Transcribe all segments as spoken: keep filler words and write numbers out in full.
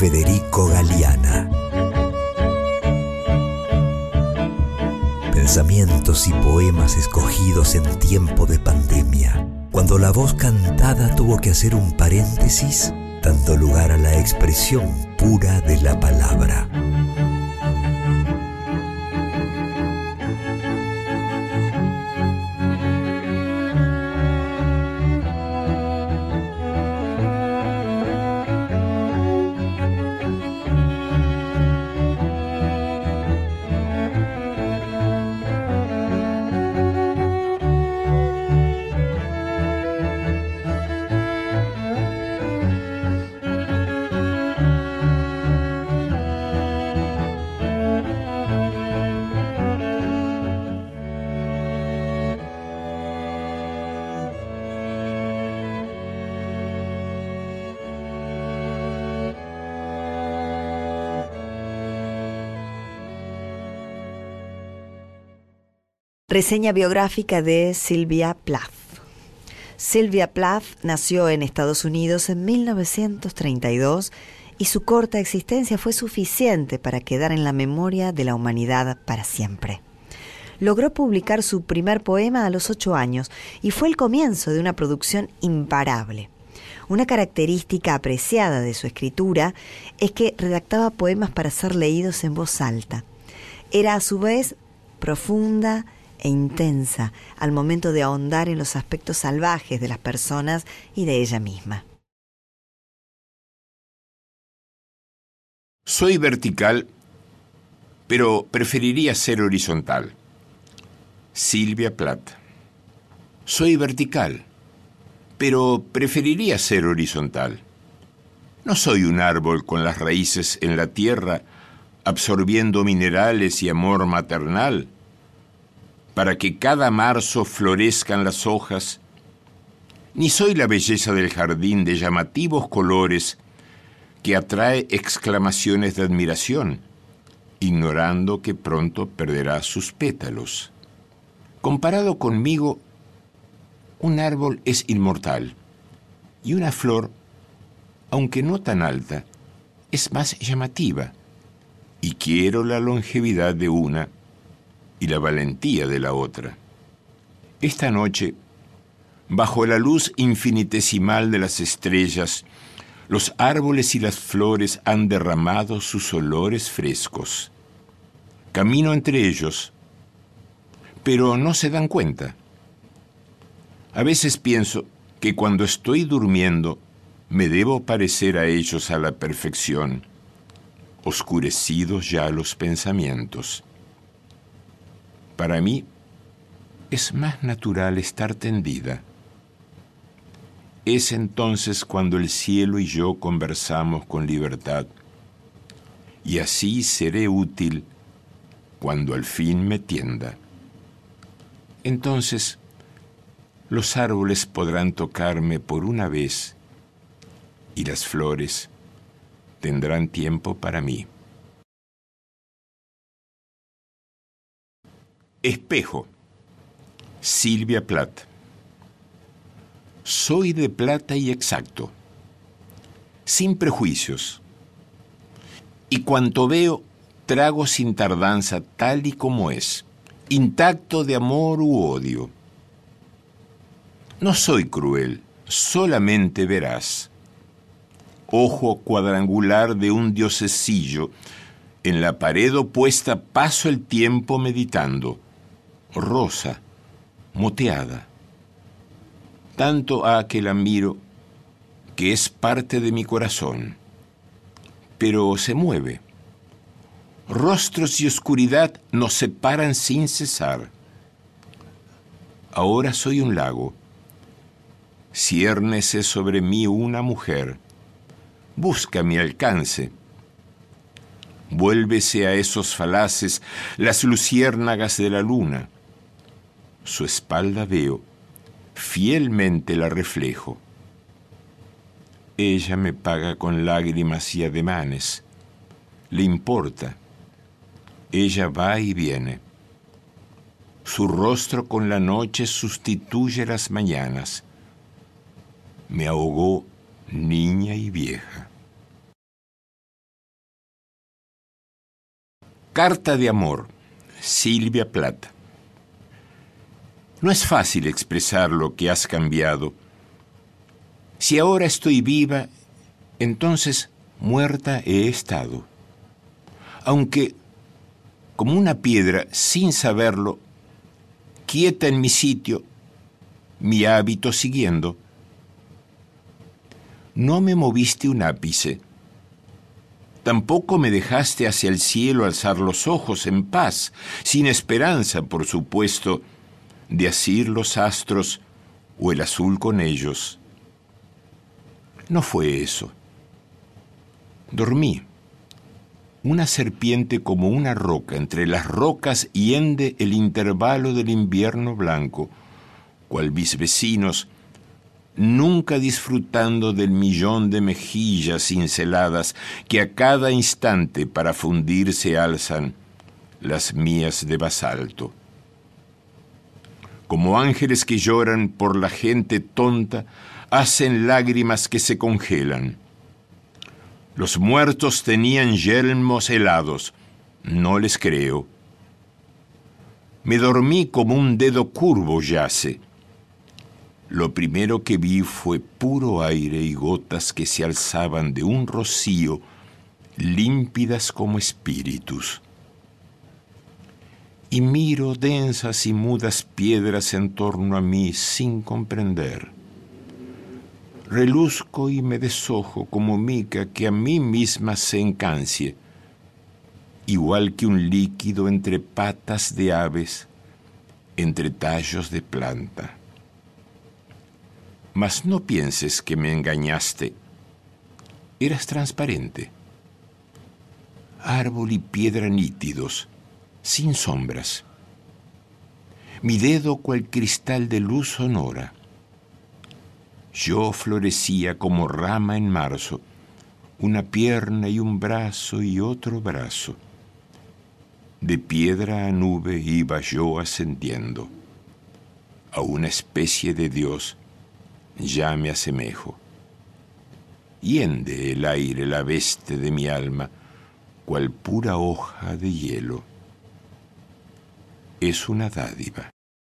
Federico Galeana. Pensamientos y poemas escogidos en tiempo de pandemia, cuando la voz cantada tuvo que hacer un paréntesis, dando lugar a la expresión pura de la palabra. Reseña biográfica de Sylvia Plath. Sylvia Plath nació en Estados Unidos en mil novecientos treinta y dos y su corta existencia fue suficiente para quedar en la memoria de la humanidad para siempre. Logró publicar su primer poema a los ocho años y fue el comienzo de una producción imparable. Una característica apreciada de su escritura es que redactaba poemas para ser leídos en voz alta. Era a su vez profunda e intensa al momento de ahondar en los aspectos salvajes de las personas y de ella misma. Soy vertical, pero preferiría ser horizontal. Sylvia Plath. Soy vertical, pero preferiría ser horizontal. No soy un árbol con las raíces en la tierra, absorbiendo minerales y amor maternal, para que cada marzo florezcan las hojas, ni soy la belleza del jardín de llamativos colores que atrae exclamaciones de admiración, ignorando que pronto perderá sus pétalos. Comparado conmigo, un árbol es inmortal y una flor, aunque no tan alta, es más llamativa, y quiero la longevidad de una y la valentía de la otra. Esta noche, bajo la luz infinitesimal de las estrellas, los árboles y las flores han derramado sus olores frescos. Camino entre ellos, pero no se dan cuenta. A veces pienso que cuando estoy durmiendo me debo parecer a ellos a la perfección, oscurecidos ya los pensamientos. Para mí es más natural estar tendida. Es entonces cuando el cielo y yo conversamos con libertad, y así seré útil cuando al fin me tienda. Entonces los árboles podrán tocarme por una vez y las flores tendrán tiempo para mí. Espejo. Sylvia Plath. Soy de plata y exacto, sin prejuicios, y cuanto veo trago sin tardanza tal y como es, intacto de amor u odio. No soy cruel, solamente veraz. Ojo cuadrangular de un diosecillo, en la pared opuesta paso el tiempo meditando. Rosa, moteada. Tanto ha que la miro, que es parte de mi corazón, pero se mueve. Rostros y oscuridad nos separan sin cesar. Ahora soy un lago. Ciérnese sobre mí una mujer. Busca mi alcance. Vuélvese a esos falaces las luciérnagas de la luna. Su espalda veo, fielmente la reflejo. Ella me paga con lágrimas y ademanes. Le importa. Ella va y viene. Su rostro con la noche sustituye las mañanas. Me ahogó niña y vieja. Carta de amor, Silvia Plath. No es fácil expresar lo que has cambiado. Si ahora estoy viva, entonces muerta he estado. Aunque, como una piedra, sin saberlo, quieta en mi sitio, mi hábito siguiendo. No me moviste un ápice. Tampoco me dejaste hacia el cielo alzar los ojos en paz, sin esperanza, por supuesto, de asir los astros o el azul con ellos. No fue eso. Dormí. Una serpiente como una roca entre las rocas hiende el intervalo del invierno blanco, cual mis vecinos, nunca disfrutando del millón de mejillas cinceladas que a cada instante para fundirse alzan las mías de basalto. Como ángeles que lloran por la gente tonta, hacen lágrimas que se congelan. Los muertos tenían yelmos helados, no les creo. Me dormí como un dedo curvo yace. Lo primero que vi fue puro aire y gotas que se alzaban de un rocío, límpidas como espíritus. Y miro densas y mudas piedras en torno a mí sin comprender. Reluzco y me deshojo como mica que a mí misma se encancie, igual que un líquido entre patas de aves, entre tallos de planta. Mas no pienses que me engañaste. Eras transparente. Árbol y piedra nítidos, sin sombras. Mi dedo cual cristal de luz sonora. Yo florecía como rama en marzo, una pierna y un brazo y otro brazo. De piedra a nube iba yo ascendiendo. A una especie de Dios ya me asemejo. Hiende el aire la veste de mi alma, cual pura hoja de hielo. Es una dádiva.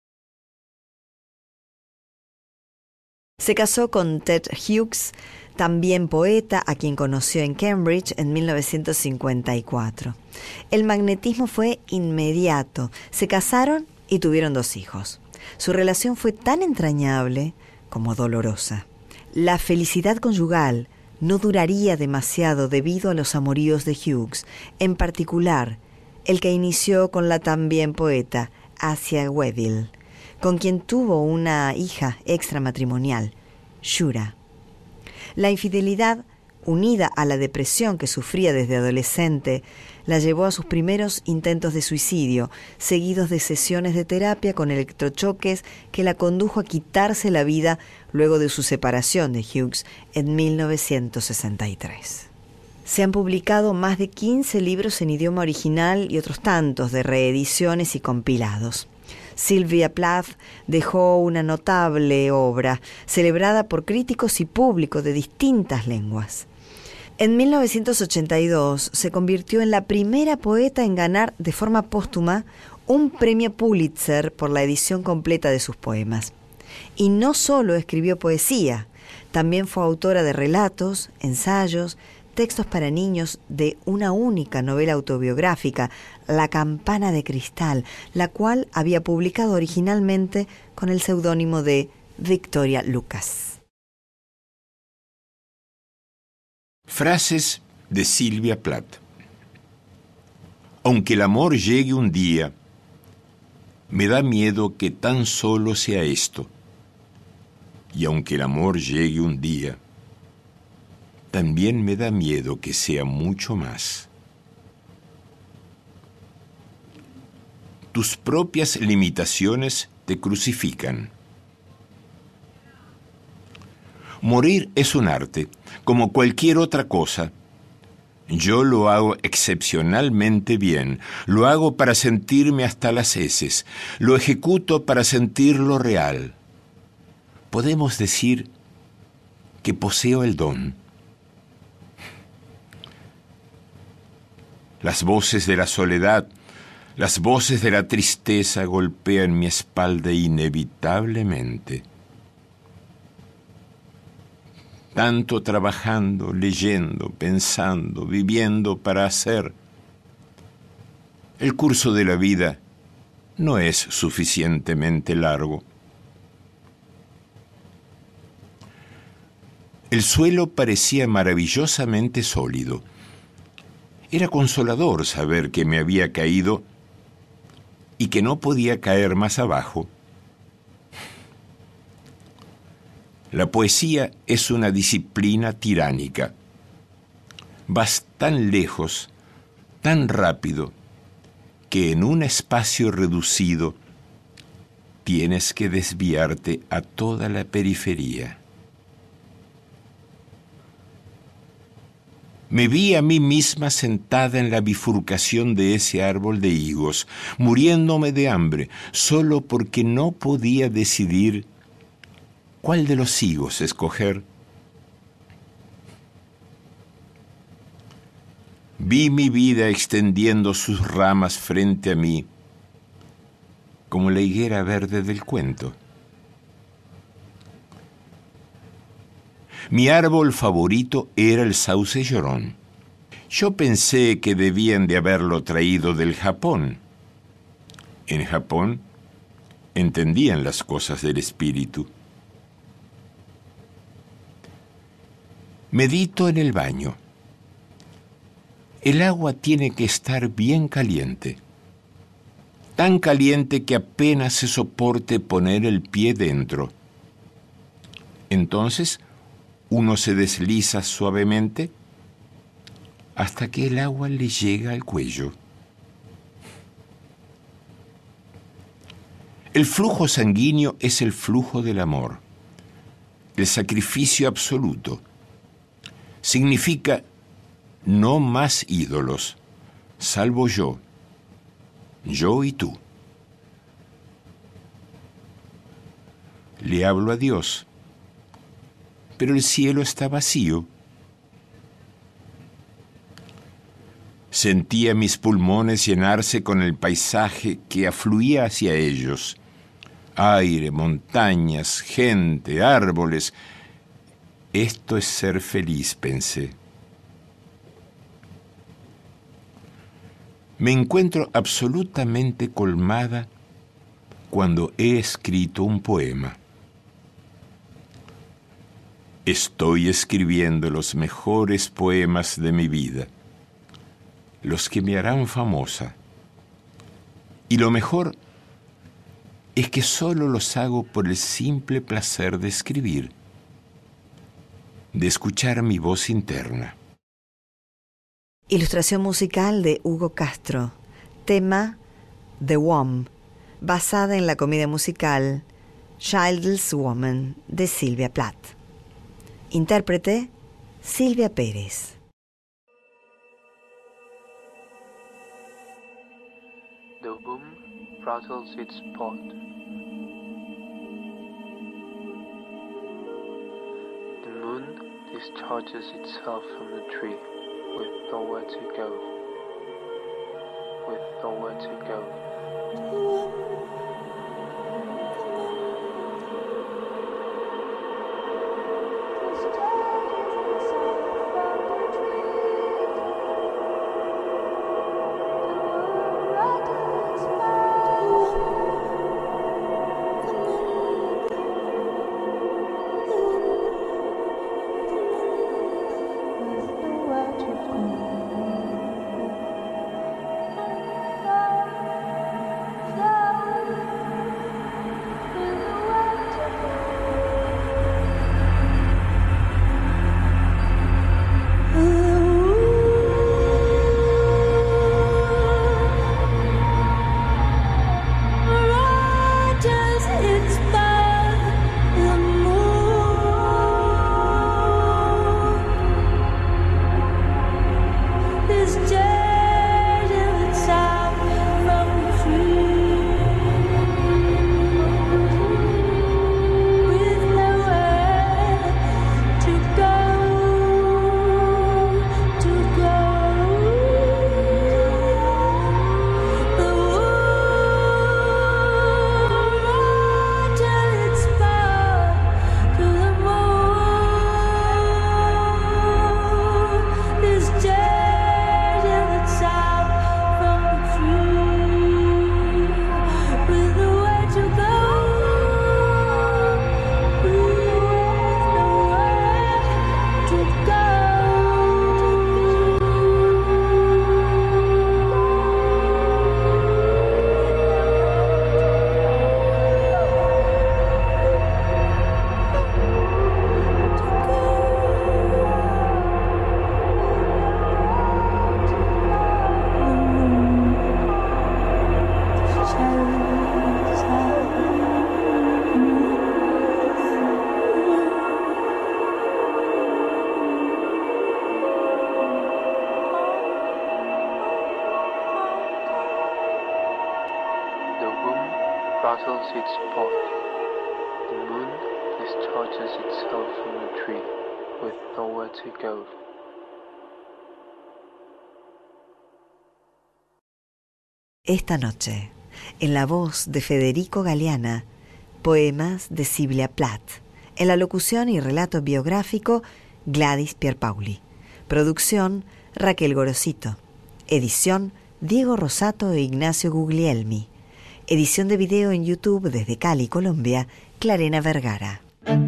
Se casó con Ted Hughes, también poeta, a quien conoció en Cambridge en mil novecientos cincuenta y cuatro. El magnetismo fue inmediato. Se casaron y tuvieron dos hijos. Su relación fue tan entrañable como dolorosa. La felicidad conyugal no duraría demasiado debido a los amoríos de Hughes, en particular el que inició con la también poeta Asia Weddill, con quien tuvo una hija extramatrimonial, Shura. La infidelidad, unida a la depresión que sufría desde adolescente, la llevó a sus primeros intentos de suicidio, seguidos de sesiones de terapia con electrochoques que la condujo a quitarse la vida luego de su separación de Hughes en mil novecientos sesenta y tres. Se han publicado más de quince libros en idioma original y otros tantos de reediciones y compilados. Silvia Plath dejó una notable obra, celebrada por críticos y público de distintas lenguas. En mil novecientos ochenta y dos se convirtió en la primera poeta en ganar de forma póstuma un premio Pulitzer por la edición completa de sus poemas. Y no solo escribió poesía, también fue autora de relatos, ensayos, textos para niños de una única novela autobiográfica, La campana de cristal, la cual había publicado originalmente con el seudónimo de Victoria Lucas. Frases de Silvia Plath. Aunque el amor llegue un día, me da miedo que tan solo sea esto. Y aunque el amor llegue un día, también me da miedo que sea mucho más. Tus propias limitaciones te crucifican. Morir es un arte, como cualquier otra cosa. Yo lo hago excepcionalmente bien, lo hago para sentirme hasta las heces, lo ejecuto para sentirlo real. Podemos decir que poseo el don. Las voces de la soledad, las voces de la tristeza golpean mi espalda inevitablemente. Tanto trabajando, leyendo, pensando, viviendo para hacer. El curso de la vida no es suficientemente largo. El suelo parecía maravillosamente sólido. Era consolador saber que me había caído y que no podía caer más abajo. La poesía es una disciplina tiránica. Vas tan lejos, tan rápido, que en un espacio reducido tienes que desviarte a toda la periferia. Me vi a mí misma sentada en la bifurcación de ese árbol de higos, muriéndome de hambre, solo porque no podía decidir cuál de los higos escoger. Vi mi vida extendiendo sus ramas frente a mí, como la higuera verde del cuento. Mi árbol favorito era el sauce llorón. Yo pensé que debían de haberlo traído del Japón. En Japón entendían las cosas del espíritu. Medito en el baño. El agua tiene que estar bien caliente, tan caliente que apenas se soporte poner el pie dentro. Entonces, uno se desliza suavemente hasta que el agua le llega al cuello. El flujo sanguíneo es el flujo del amor, el sacrificio absoluto. Significa no más ídolos, salvo yo, yo y tú. Le hablo a Dios, pero el cielo está vacío. Sentía mis pulmones llenarse con el paisaje que afluía hacia ellos. Aire, montañas, gente, árboles. Esto es ser feliz, pensé. Me encuentro absolutamente colmada cuando he escrito un poema. Estoy escribiendo los mejores poemas de mi vida, los que me harán famosa. Y lo mejor es que solo los hago por el simple placer de escribir, de escuchar mi voz interna. Ilustración musical de Hugo Castro, tema The Worm, basada en la comedia musical Childless Woman de Sylvia Plath. Intérprete Silvia Pérez. The womb rattles its pot. The moon discharges itself from the tree with nowhere to go, with nowhere to go. rattles its pot. The moon discharges itself from the tree with nowhere to go. Esta noche, en la voz de Federico Galeana, poemas de Silvia Plath. En la locución y relato biográfico, Gladys Pierpaoli. Producción, Raquel Gorosito. Edición, Diego Rosato e Ignacio Guglielmi. Edición de video en YouTube desde Cali, Colombia, Clarena Vergara.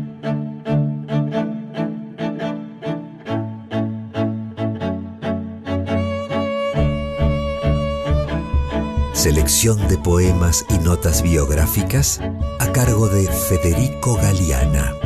Selección de poemas y notas biográficas a cargo de Federico Galeana.